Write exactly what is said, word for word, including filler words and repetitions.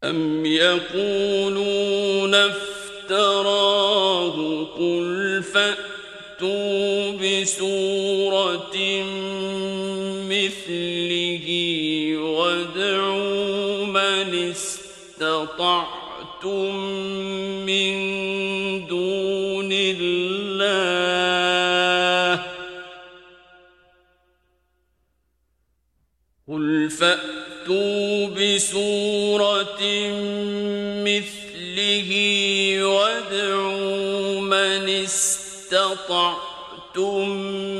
أم يقولون افتراه قل فأتوا بسورة مثله وادعوا من استطعتم من دون الله قل فأتوا بسورة مثله وادعوا من استطعتم